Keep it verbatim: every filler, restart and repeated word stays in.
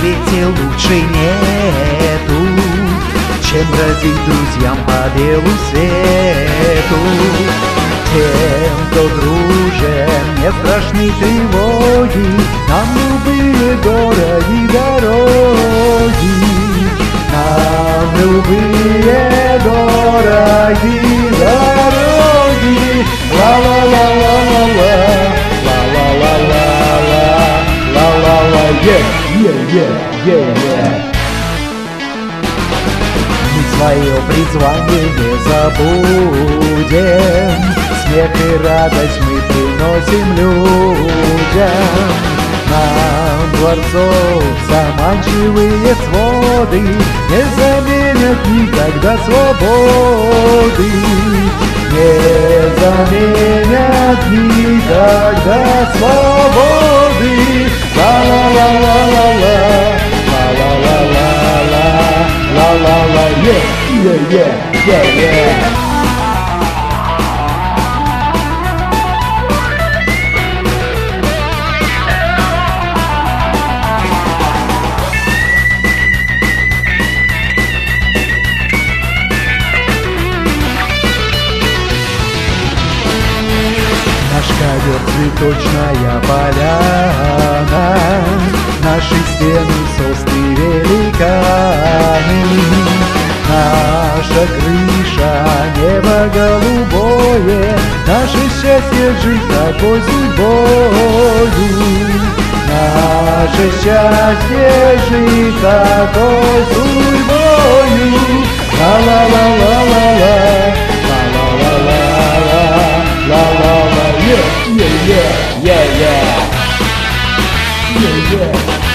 свете лучше нету, чем бродить друзьям по белу свету. Тем, кто дружен, не страшны тревоги, нам любые дороги дороги, нам любые дороги дороги. Ла-ла-ла-ла-ла-ла, ла-ла-ла-ла-ла, ла-ла-ла, е-е-е-е-е. Мы свое призвание не забудем, смех и радость мы приносим людям. Нам дворцов заманчивые своды не заменят никогда свободы, не заменят никогда свободы. Ла-ла-ла-ла-ла-ла, ла-ла-ла-ла-ла, ла-ла-ла, е-е-е-е-е. Наш ковер цветочная поляна, наши стены сосны великаны, наша крыша небо голубое, наше счастье жить такой судьбою, наше счастье жить такой судьбою. Ла-ла-ла-ла-ла-ла, ла-ла-ла-ла-ла, ла-ла-ла, е-е-е-е-е, е-е.